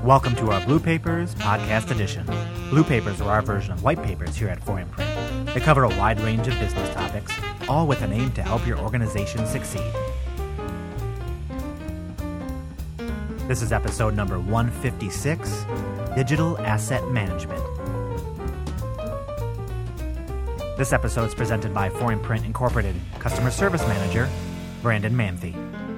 Welcome to our Blue Papers Podcast Edition. Blue Papers are our version of white papers here at Forian Print. They cover a wide range of business topics, all with an aim to help your organization succeed. This is episode number 156, Digital Asset Management. This episode is presented by Forian Print Incorporated Customer Service Manager, Brandon Manthe.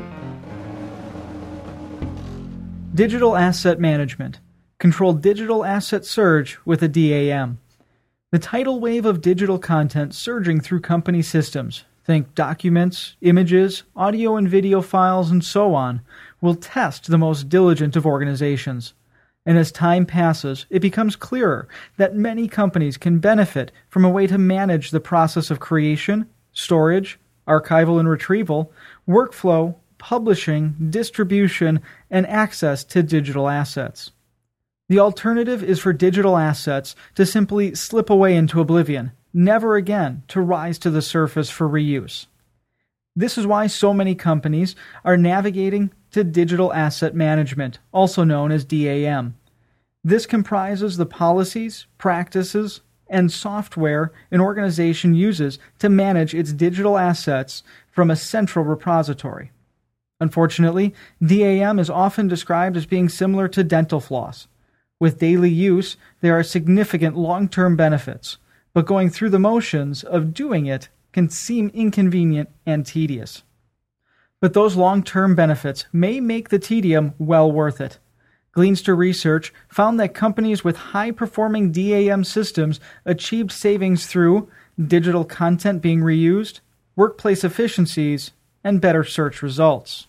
Digital Asset Management. Control digital asset surge with a DAM. The tidal wave of digital content surging through company systems, think documents, images, audio and video files, and so on, will test the most diligent of organizations. And as time passes, it becomes clearer that many companies can benefit from a way to manage the process of creation, storage, archival and retrieval, workflow, publishing, distribution, and access to digital assets. The alternative is for digital assets to simply slip away into oblivion, never again to rise to the surface for reuse. This is why so many companies are navigating to digital asset management, also known as DAM. This comprises the policies, practices, and software an organization uses to manage its digital assets from a central repository. Unfortunately, DAM is often described as being similar to dental floss. With daily use, there are significant long-term benefits, but going through the motions of doing it can seem inconvenient and tedious. But those long-term benefits may make the tedium well worth it. Gleanster research found that companies with high-performing DAM systems achieved savings through digital content being reused, workplace efficiencies, and better search results.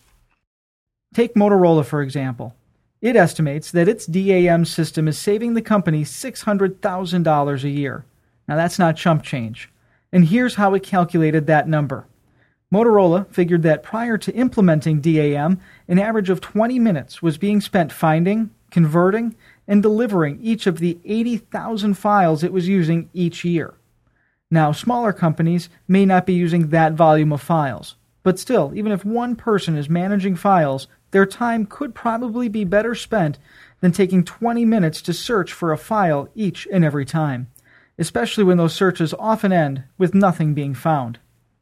Take Motorola, for example. It estimates that its DAM system is saving the company $600,000 a year. Now that's not chump change. And here's how it calculated that number. Motorola figured that prior to implementing DAM, an average of 20 minutes was being spent finding, converting, and delivering each of the 80,000 files it was using each year. Now, smaller companies may not be using that volume of files, but still, even if one person is managing files, their time could probably be better spent than taking 20 minutes to search for a file each and every time, especially when those searches often end with nothing being found.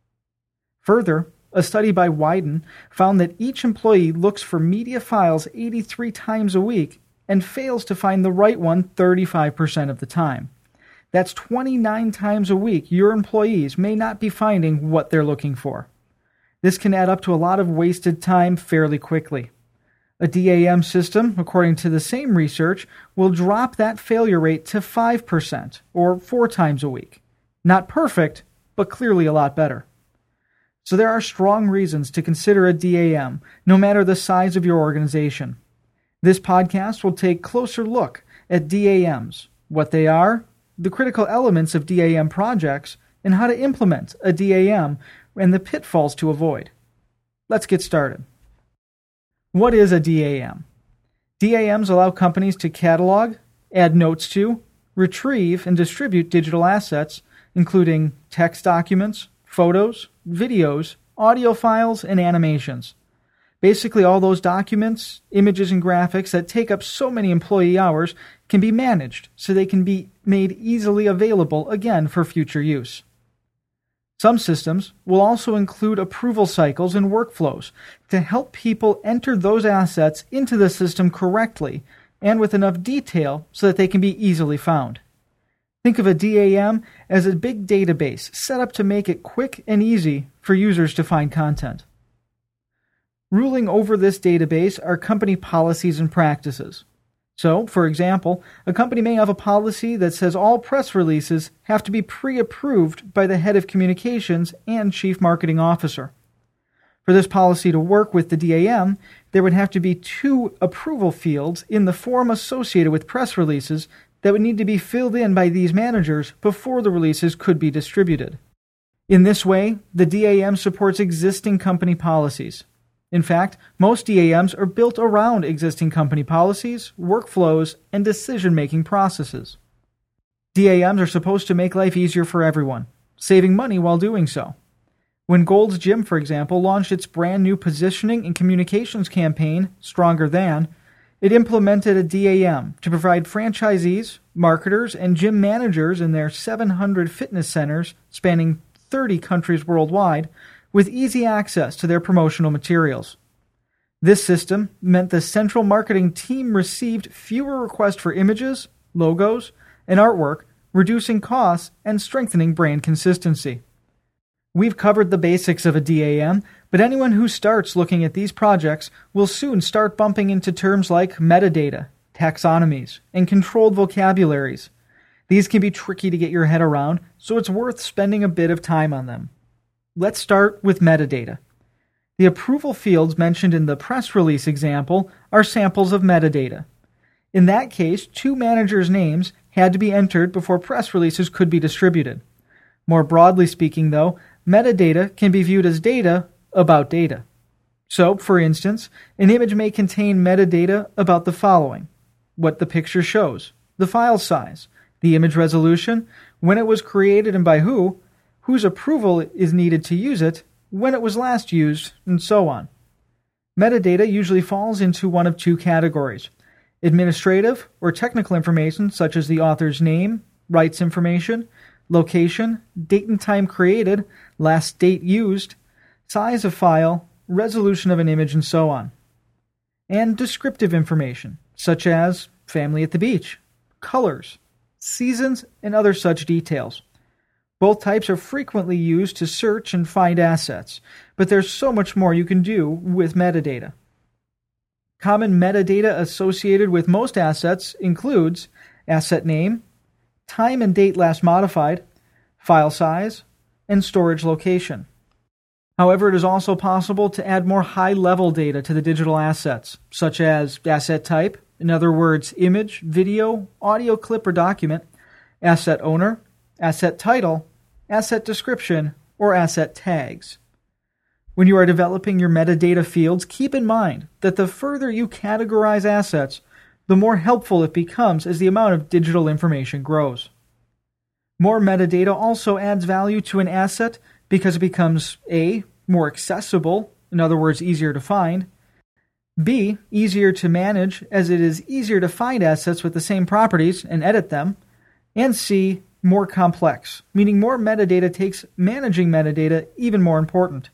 Further, a study by Wyden found that each employee looks for media files 83 times a week and fails to find the right one 35% of the time. That's 29 times a week your employees may not be finding what they're looking for. This can add up to a lot of wasted time fairly quickly. A DAM system, according to the same research, will drop that failure rate to 5%, or 4 times a week. Not perfect, but clearly a lot better. So there are strong reasons to consider a DAM, no matter the size of your organization. This podcast will take a closer look at DAMs, what they are, the critical elements of DAM projects, and how to implement a DAM and the pitfalls to avoid. Let's get started. What is a DAM? DAMs allow companies to catalog, add notes to, retrieve, and distribute digital assets, including text documents, photos, videos, audio files, and animations. Basically, all those documents, images, and graphics that take up so many employee hours can be managed so they can be made easily available again for future use. Some systems will also include approval cycles and workflows to help people enter those assets into the system correctly and with enough detail so that they can be easily found. Think of a DAM as a big database set up to make it quick and easy for users to find content. Ruling over this database are company policies and practices. So, for example, a company may have a policy that says all press releases have to be pre-approved by the head of communications and chief marketing officer. For this policy to work with the DAM, there would have to be 2 approval fields in the form associated with press releases that would need to be filled in by these managers before the releases could be distributed. In this way, the DAM supports existing company policies. In fact, most DAMs are built around existing company policies, workflows, and decision-making processes. DAMs are supposed to make life easier for everyone, saving money while doing so. When Gold's Gym, for example, launched its brand new positioning and communications campaign, Stronger Than, It implemented a DAM to provide franchisees, marketers, and gym managers in their 700 fitness centers spanning 30 countries worldwide with easy access to their promotional materials. This system meant the central marketing team received fewer requests for images, logos, and artwork, reducing costs and strengthening brand consistency. We've covered the basics of a DAM, but anyone who starts looking at these projects will soon start bumping into terms like metadata, taxonomies, and controlled vocabularies. These can be tricky to get your head around, so it's worth spending a bit of time on them. Let's start with metadata. The approval fields mentioned in the press release example are samples of metadata. In that case, 2 managers' names had to be entered before press releases could be distributed. More broadly speaking, though, metadata can be viewed as data about data. So, for instance, an image may contain metadata about the following: what the picture shows, the file size, the image resolution, when it was created and by who, whose approval is needed to use it, when it was last used, and so on. Metadata usually falls into one of 2 categories: administrative or technical information such as the author's name, rights information, location, date and time created, last date used, size of file, resolution of an image, and so on. And descriptive information, such as family at the beach, colors, seasons, and other such details. Both types are frequently used to search and find assets, but there's so much more you can do with metadata. Common metadata associated with most assets includes asset name, time and date last modified, file size, and storage location. However, it is also possible to add more high-level data to the digital assets, such as asset type, in other words, image, video, audio clip or document, asset owner, asset title, asset description, or asset tags. When you are developing your metadata fields, keep in mind that the further you categorize assets, the more helpful it becomes as the amount of digital information grows. More metadata also adds value to an asset because it becomes A, more accessible, in other words, easier to find, B, easier to manage as it is easier to find assets with the same properties and edit them, and C, more complex, meaning more metadata takes managing metadata even more important.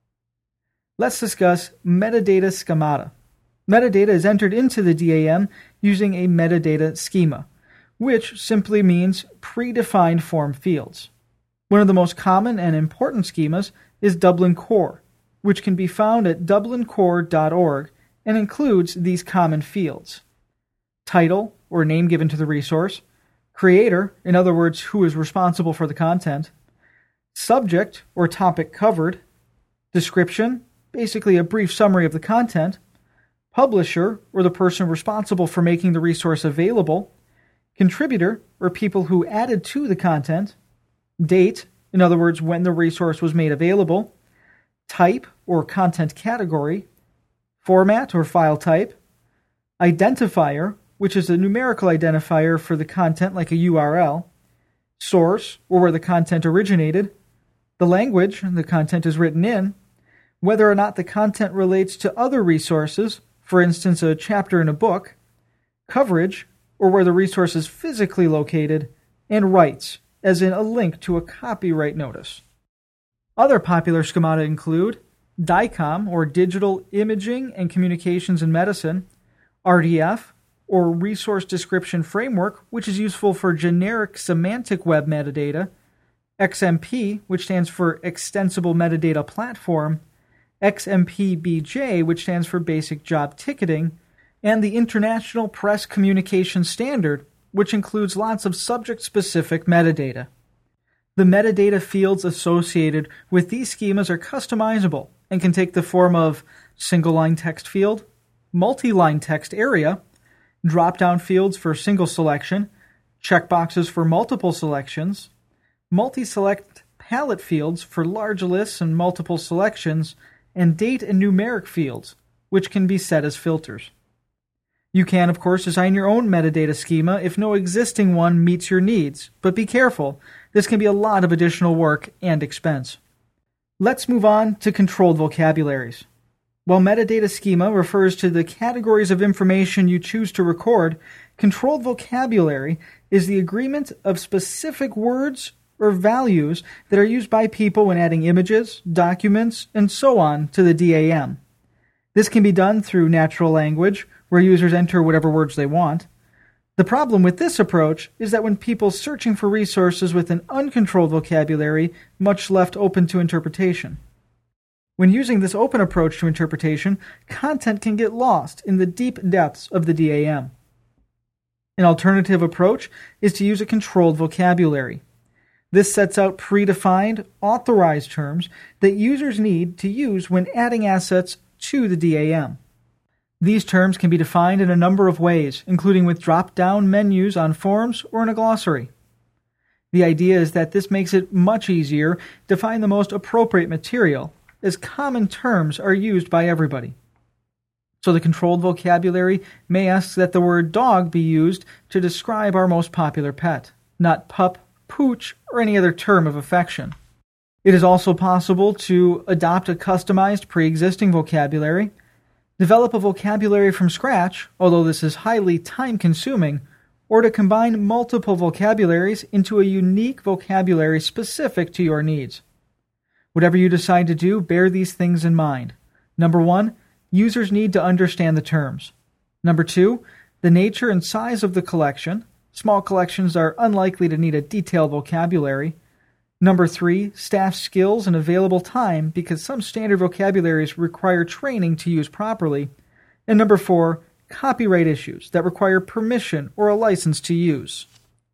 Let's discuss metadata schemata. Metadata is entered into the DAM using a metadata schema, which simply means predefined form fields. One of the most common and important schemas is Dublin Core, which can be found at dublincore.org and includes these common fields: title, or name given to the resource; creator, in other words, who is responsible for the content; subject, or topic covered; description, basically a brief summary of the content; publisher, or the person responsible for making the resource available; contributor, or people who added to the content; date, in other words, when the resource was made available; type, or content category; format, or file type; identifier, which is a numerical identifier for the content like a URL; source, or where the content originated; the language the content is written in; whether or not the content relates to other resources, for instance, a chapter in a book; coverage, or where the resource is physically located; and rights, as in a link to a copyright notice. Other popular schemata include DICOM, or Digital Imaging and Communications in Medicine; RDF, or Resource Description Framework, which is useful for generic semantic web metadata; XMP, which stands for Extensible Metadata Platform; XMPBJ, which stands for Basic Job Ticketing; and the International Press Communication Standard, which includes lots of subject-specific metadata. The metadata fields associated with these schemas are customizable and can take the form of single-line text field, multi-line text area, drop-down fields for single selection, checkboxes for multiple selections, multi-select palette fields for large lists and multiple selections, and date and numeric fields, which can be set as filters. You can, of course, design your own metadata schema if no existing one meets your needs, but be careful. This can be a lot of additional work and expense. Let's move on to controlled vocabularies. While metadata schema refers to the categories of information you choose to record, controlled vocabulary is the agreement of specific words or values that are used by people when adding images, documents, and so on to the DAM. This can be done through natural language, where users enter whatever words they want. The problem with this approach is that when people searching for resources with an uncontrolled vocabulary, much left open to interpretation. When using this open approach to interpretation, content can get lost in the deep depths of the DAM. An alternative approach is to use a controlled vocabulary. This sets out predefined, authorized terms that users need to use when adding assets to the DAM. These terms can be defined in a number of ways, including with drop-down menus on forms or in a glossary. The idea is that this makes it much easier to find the most appropriate material, as common terms are used by everybody. So the controlled vocabulary may ask that the word dog be used to describe our most popular pet, not pup, pooch, or any other term of affection. It is also possible to adopt a customized pre-existing vocabulary, develop a vocabulary from scratch, although this is highly time-consuming, or to combine multiple vocabularies into a unique vocabulary specific to your needs. Whatever you decide to do, bear these things in mind. Number 1, users need to understand the terms. Number 2, the nature and size of the collection. Small collections are unlikely to need a detailed vocabulary. Number 3, staff skills and available time, because some standard vocabularies require training to use properly. And number 4, copyright issues that require permission or a license to use.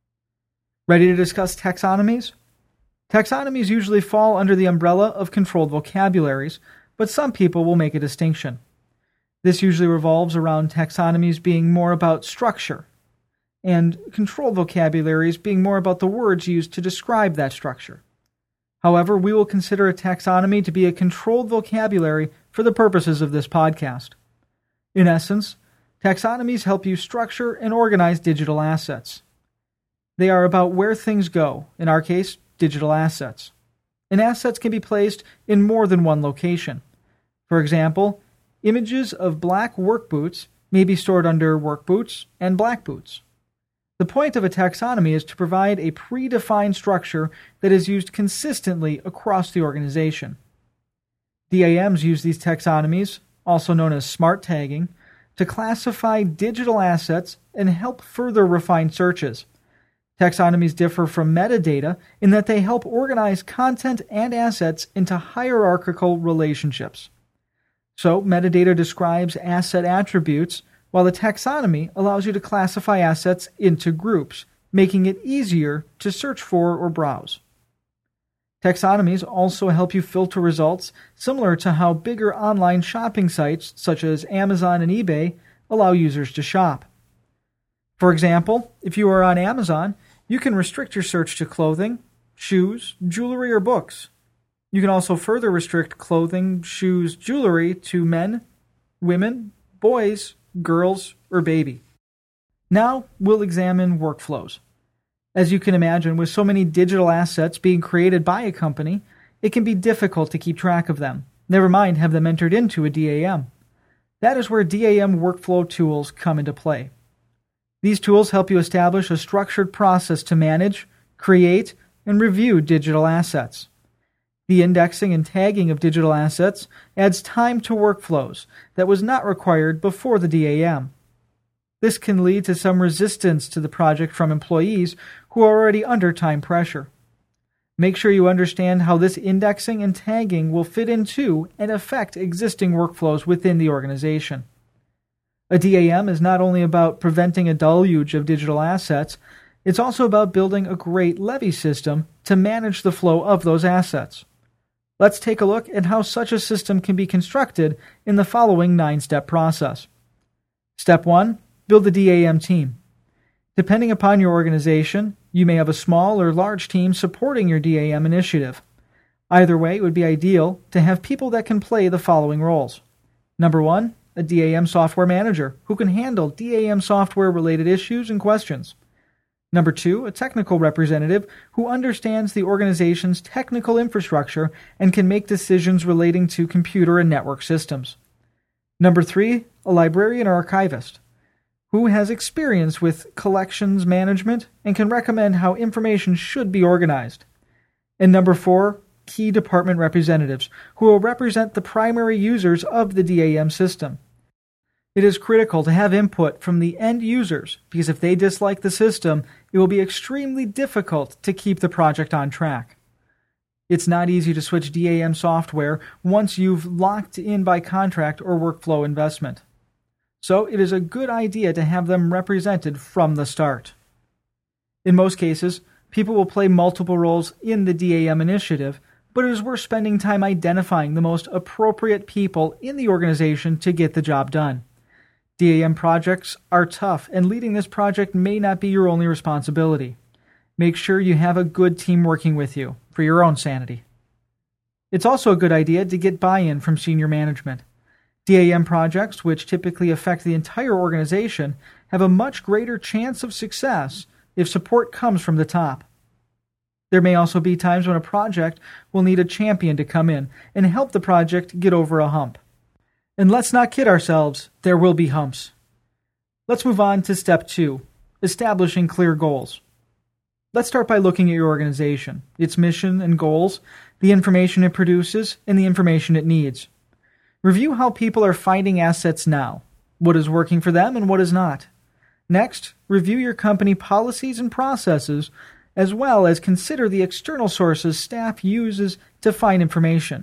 Ready to discuss taxonomies? Taxonomies usually fall under the umbrella of controlled vocabularies, but some people will make a distinction. This usually revolves around taxonomies being more about structure, and controlled vocabularies being more about the words used to describe that structure. However, we will consider a taxonomy to be a controlled vocabulary for the purposes of this podcast. In essence, taxonomies help you structure and organize digital assets. They are about where things go, in our case, digital assets. And assets can be placed in more than one location. For example, images of black work boots may be stored under work boots and black boots. The point of a taxonomy is to provide a predefined structure that is used consistently across the organization. DAMs use these taxonomies, also known as smart tagging, to classify digital assets and help further refine searches. Taxonomies differ from metadata in that they help organize content and assets into hierarchical relationships. So, metadata describes asset attributes, while the taxonomy allows you to classify assets into groups, making it easier to search for or browse. Taxonomies also help you filter results, similar to how bigger online shopping sites such as Amazon and eBay allow users to shop. For example, if you are on Amazon, you can restrict your search to clothing, shoes, jewelry, or books. You can also further restrict clothing, shoes, jewelry to men, women, boys, girls, or baby. Now, we'll examine workflows. As you can imagine, with so many digital assets being created by a company, it can be difficult to keep track of them, never mind have them entered into a DAM. That is where DAM workflow tools come into play. These tools help you establish a structured process to manage, create, and review digital assets. The indexing and tagging of digital assets adds time to workflows that was not required before the DAM. This can lead to some resistance to the project from employees who are already under time pressure. Make sure you understand how this indexing and tagging will fit into and affect existing workflows within the organization. A DAM is not only about preventing a deluge of digital assets, it's also about building a great levy system to manage the flow of those assets. Let's take a look at how such a system can be constructed in the following 9-step process. Step 1. Build the DAM team. Depending upon your organization, you may have a small or large team supporting your DAM initiative. Either way, it would be ideal to have people that can play the following roles. Number 1, a DAM software manager who can handle DAM software-related issues and questions. Number 2, a technical representative who understands the organization's technical infrastructure and can make decisions relating to computer and network systems. Number 3, a librarian or archivist who has experience with collections management and can recommend how information should be organized. And number 4, key department representatives who will represent the primary users of the DAM system. It is critical to have input from the end users because if they dislike the system, it will be extremely difficult to keep the project on track. It's not easy to switch DAM software once you've locked in by contract or workflow investment. So it is a good idea to have them represented from the start. In most cases, people will play multiple roles in the DAM initiative, but it is worth spending time identifying the most appropriate people in the organization to get the job done. DAM projects are tough, and leading this project may not be your only responsibility. Make sure you have a good team working with you for your own sanity. It's also a good idea to get buy-in from senior management. DAM projects, which typically affect the entire organization, have a much greater chance of success if support comes from the top. There may also be times when a project will need a champion to come in and help the project get over a hump. And let's not kid ourselves, there will be humps. Let's move on to step 2, establishing clear goals. Let's start by looking at your organization, its mission and goals, the information it produces, and the information it needs. Review how people are finding assets now, what is working for them and what is not. Next, review your company policies and processes, as well as consider the external sources staff uses to find information.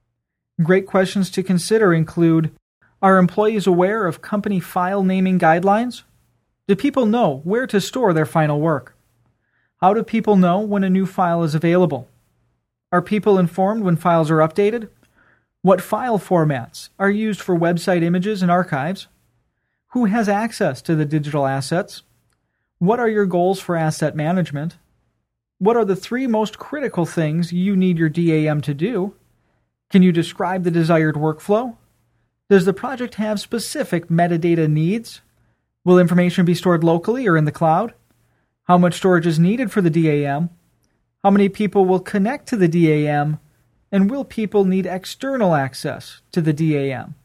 Great questions to consider include, are employees aware of company file naming guidelines? Do people know where to store their final work? How do people know when a new file is available? Are people informed when files are updated? What file formats are used for website images and archives? Who has access to the digital assets? What are your goals for asset management? What are the 3 most critical things you need your DAM to do? Can you describe the desired workflow? Does the project have specific metadata needs? Will information be stored locally or in the cloud? How much storage is needed for the DAM? How many people will connect to the DAM? And will people need external access to the DAM?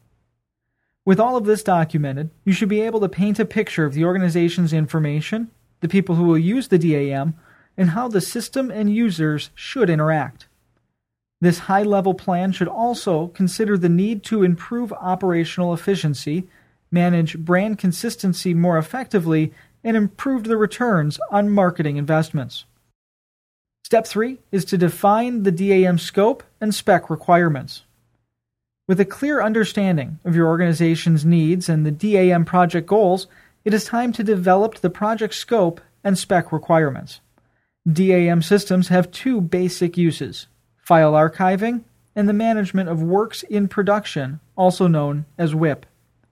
With all of this documented, you should be able to paint a picture of the organization's information, the people who will use the DAM, and how the system and users should interact. This high-level plan should also consider the need to improve operational efficiency, manage brand consistency more effectively, and improve the returns on marketing investments. Step 3 is to define the DAM scope and spec requirements. With a clear understanding of your organization's needs and the DAM project goals, it is time to develop the project scope and spec requirements. DAM systems have 2 basic uses: file archiving and the management of works in production, also known as WIP.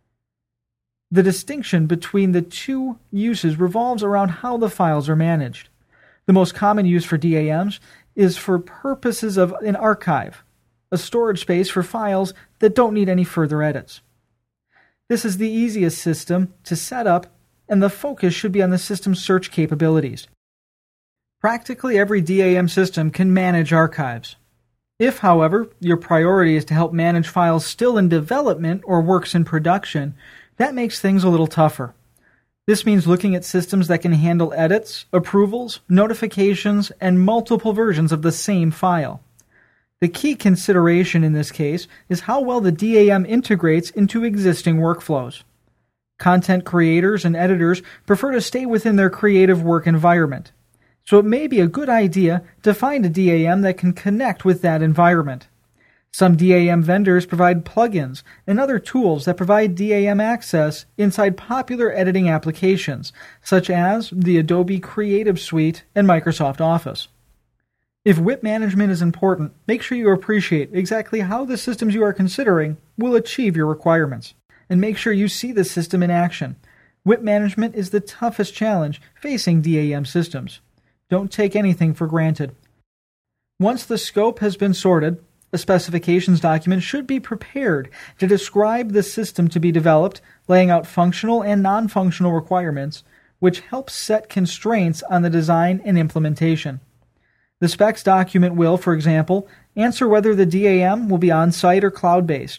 The distinction between the 2 uses revolves around how the files are managed. The most common use for DAMs is for purposes of an archive, a storage space for files that don't need any further edits. This is the easiest system to set up, and the focus should be on the system's search capabilities. Practically every DAM system can manage archives. If, however, your priority is to help manage files still in development or works in production, that makes things a little tougher. This means looking at systems that can handle edits, approvals, notifications, and multiple versions of the same file. The key consideration in this case is how well the DAM integrates into existing workflows. Content creators and editors prefer to stay within their creative work environment, so it may be a good idea to find a DAM that can connect with that environment. Some DAM vendors provide plugins and other tools that provide DAM access inside popular editing applications, such as the Adobe Creative Suite and Microsoft Office. If WIP management is important, make sure you appreciate exactly how the systems you are considering will achieve your requirements, and make sure you see the system in action. WIP management is the toughest challenge facing DAM systems. Don't take anything for granted. Once the scope has been sorted, a specifications document should be prepared to describe the system to be developed, laying out functional and non-functional requirements, which helps set constraints on the design and implementation. The specs document will, for example, answer whether the DAM will be on-site or cloud-based,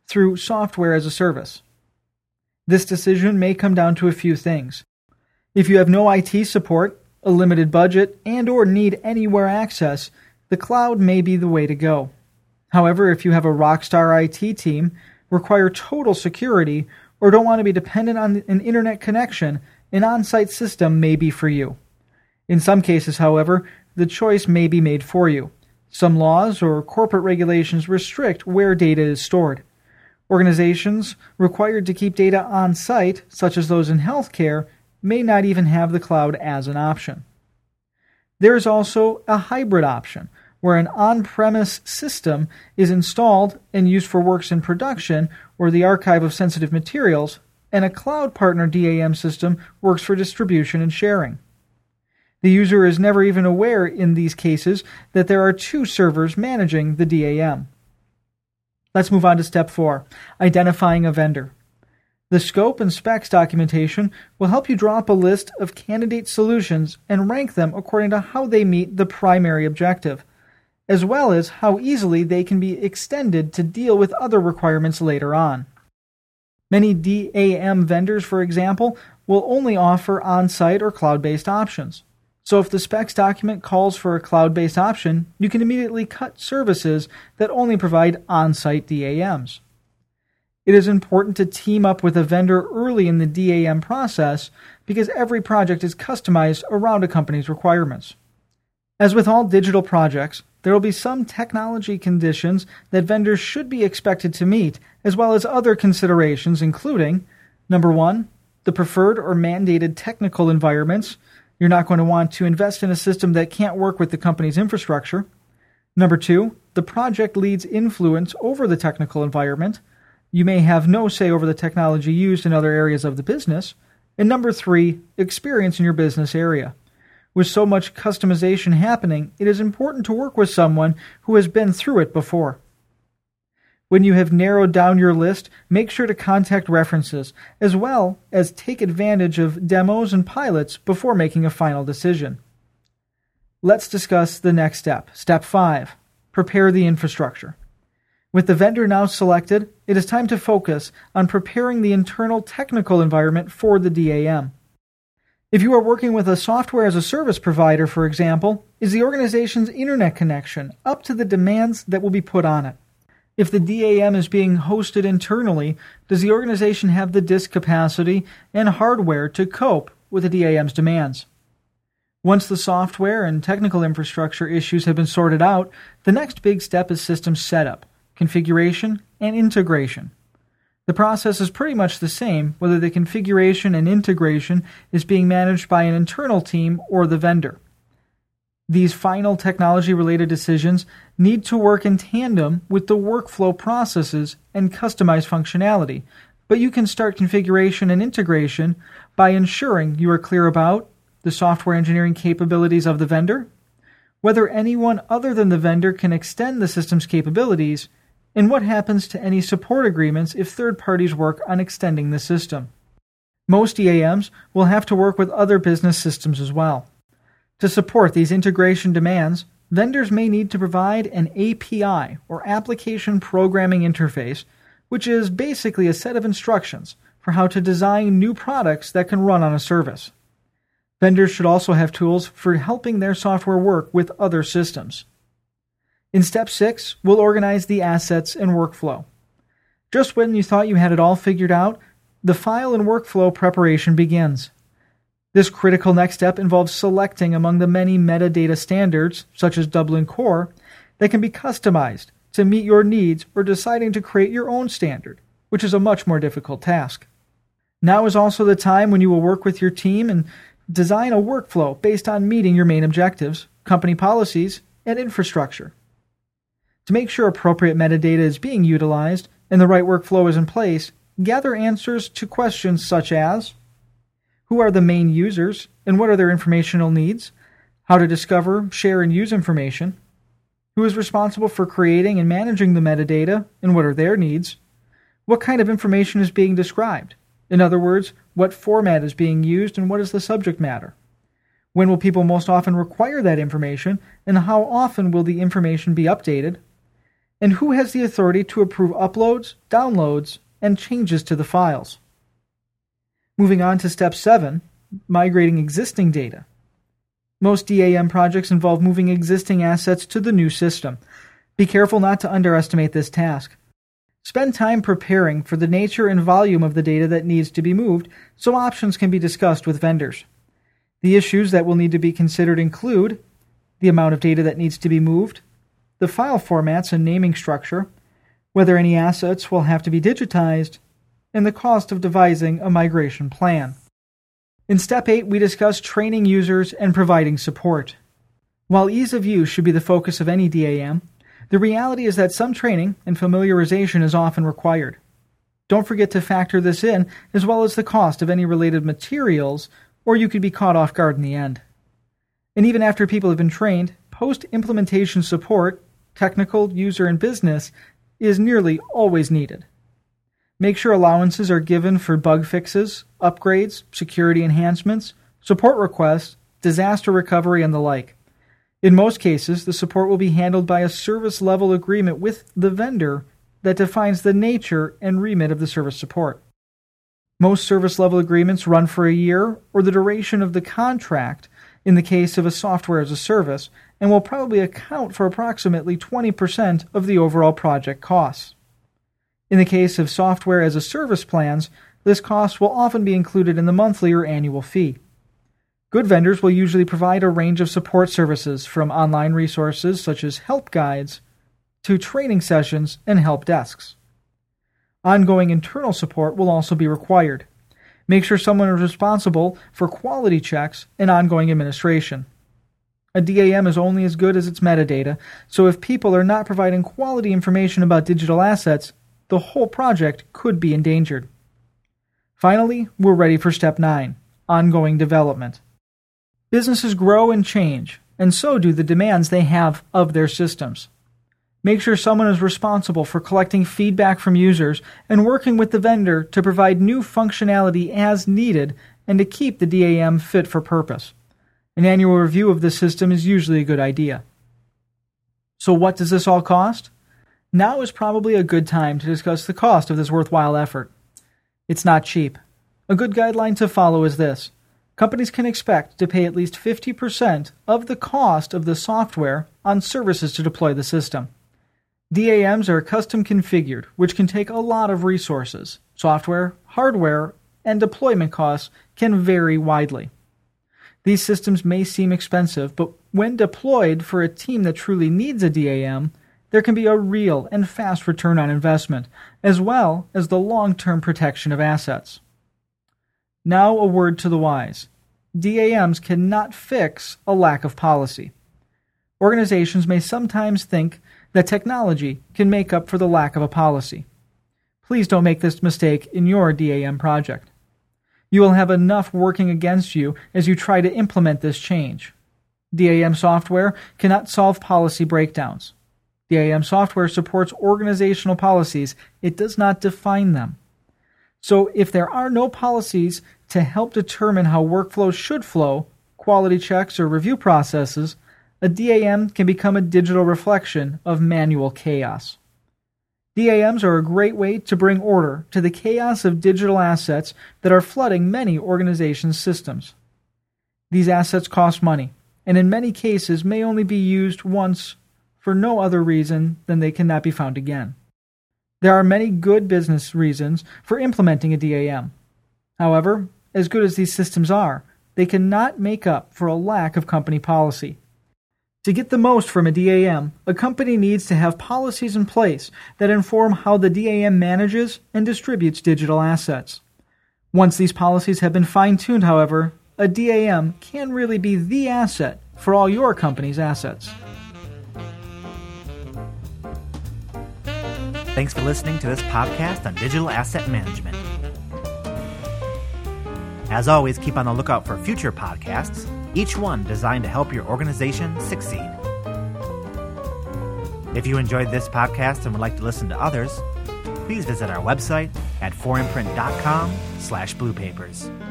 through software as a service. This decision may come down to a few things. If you have no IT support, a limited budget, and/or need anywhere access, the cloud may be the way to go. However, if you have a rockstar IT team, require total security, or don't want to be dependent on an internet connection, an on-site system may be for you. In some cases, however, the choice may be made for you. Some laws or corporate regulations restrict where data is stored. Organizations required to keep data on-site, such as those in healthcare, may not even have the cloud as an option. There is also a hybrid option, where an on-premise system is installed and used for works in production or the archive of sensitive materials, and a cloud partner DAM system works for distribution and sharing. The user is never even aware in these cases that there are two servers managing the DAM. Let's move on to step 4, identifying a vendor. The scope and specs documentation will help you draw up a list of candidate solutions and rank them according to how they meet the primary objective, as well as how easily they can be extended to deal with other requirements later on. Many DAM vendors, for example, will only offer on-site or cloud-based options. So if the specs document calls for a cloud-based option, you can immediately cut services that only provide on-site DAMs. It is important to team up with a vendor early in the DAM process because every project is customized around a company's requirements. As with all digital projects, there will be some technology conditions that vendors should be expected to meet, as well as other considerations including, number 1, the preferred or mandated technical environments. You're not going to want to invest in a system that can't work with the company's infrastructure. Number 2, the project lead's influence over the technical environment. You may have no say over the technology used in other areas of the business. And number 3, experience in your business area. With so much customization happening, it is important to work with someone who has been through it before. When you have narrowed down your list, make sure to contact references, as well as take advantage of demos and pilots before making a final decision. Let's discuss the next step. Step 5. Prepare the infrastructure. With the vendor now selected, it is time to focus on preparing the internal technical environment for the DAM. If you are working with a software as a service provider, for example, is the organization's internet connection up to the demands that will be put on it? If the DAM is being hosted internally, does the organization have the disk capacity and hardware to cope with the DAM's demands? Once the software and technical infrastructure issues have been sorted out, the next big step is system setup, configuration, and integration. The process is pretty much the same whether the configuration and integration is being managed by an internal team or the vendor. These final technology-related decisions need to work in tandem with the workflow processes and customized functionality, but you can start configuration and integration by ensuring you are clear about the software engineering capabilities of the vendor, whether anyone other than the vendor can extend the system's capabilities, and what happens to any support agreements if third parties work on extending the system. Most DAMs will have to work with other business systems as well. To support these integration demands, vendors may need to provide an API, or Application Programming Interface, which is basically a set of instructions for how to design new products that can run on a service. Vendors should also have tools for helping their software work with other systems. In step 6, we'll organize the assets and workflow. Just when you thought you had it all figured out, the file and workflow preparation begins. This critical next step involves selecting among the many metadata standards, such as Dublin Core, that can be customized to meet your needs or deciding to create your own standard, which is a much more difficult task. Now is also the time when you will work with your team and design a workflow based on meeting your main objectives, company policies, and infrastructure. To make sure appropriate metadata is being utilized and the right workflow is in place, gather answers to questions such as: who are the main users and what are their informational needs? How to discover, share, and use information? Who is responsible for creating and managing the metadata and what are their needs? What kind of information is being described? In other words, what format is being used and what is the subject matter? When will people most often require that information and how often will the information be updated? and who has the authority to approve uploads, downloads, and changes to the files. Moving on to Step 7, migrating existing data. Most DAM projects involve moving existing assets to the new system. Be careful not to underestimate this task. Spend time preparing for the nature and volume of the data that needs to be moved so options can be discussed with vendors. The issues that will need to be considered include the amount of data that needs to be moved, the file formats and naming structure, whether any assets will have to be digitized, and the cost of devising a migration plan. In Step 8, we discuss training users and providing support. While ease of use should be the focus of any DAM, the reality is that some training and familiarization is often required. Don't forget to factor this in, as well as the cost of any related materials, or you could be caught off guard in the end. And even after people have been trained, post-implementation support, technical, user, and business, is nearly always needed. Make sure allowances are given for bug fixes, upgrades, security enhancements, support requests, disaster recovery, and the like. In most cases, the support will be handled by a service-level agreement with the vendor that defines the nature and remit of the service support. Most service-level agreements run for a year or the duration of the contract in the case of a software as a service, and will probably account for approximately 20% of the overall project costs. In the case of software as a service plans, this cost will often be included in the monthly or annual fee. Good vendors will usually provide a range of support services, from online resources such as help guides to training sessions and help desks. Ongoing internal support will also be required. Make sure someone is responsible for quality checks and ongoing administration. A DAM is only as good as its metadata, so if people are not providing quality information about digital assets, the whole project could be endangered. Finally, we're ready for Step 9, ongoing development. Businesses grow and change, and so do the demands they have of their systems. Make sure someone is responsible for collecting feedback from users and working with the vendor to provide new functionality as needed and to keep the DAM fit for purpose. An annual review of the system is usually a good idea. So what does this all cost? Now is probably a good time to discuss the cost of this worthwhile effort. It's not cheap. A good guideline to follow is this. Companies can expect to pay at least 50% of the cost of the software on services to deploy the system. DAMs are custom configured, which can take a lot of resources. Software, hardware, and deployment costs can vary widely. These systems may seem expensive, but when deployed for a team that truly needs a DAM, there can be a real and fast return on investment, as well as the long-term protection of assets. Now a word to the wise. DAMs cannot fix a lack of policy. Organizations may sometimes think that technology can make up for the lack of a policy. Please don't make this mistake in your DAM project. You will have enough working against you as you try to implement this change. DAM software cannot solve policy breakdowns. DAM software supports organizational policies. It does not define them. So if there are no policies to help determine how workflows should flow, quality checks, or review processes, a DAM can become a digital reflection of manual chaos. DAMs are a great way to bring order to the chaos of digital assets that are flooding many organizations' systems. These assets cost money, and in many cases may only be used once for no other reason than they cannot be found again. There are many good business reasons for implementing a DAM. However, as good as these systems are, they cannot make up for a lack of company policy. To get the most from a DAM, a company needs to have policies in place that inform how the DAM manages and distributes digital assets. Once these policies have been fine-tuned, however, a DAM can really be the asset for all your company's assets. Thanks for listening to this podcast on digital asset management. As always, keep on the lookout for future podcasts, each one designed to help your organization succeed. If you enjoyed this podcast and would like to listen to others, please visit our website at forimprint.com/bluepapers.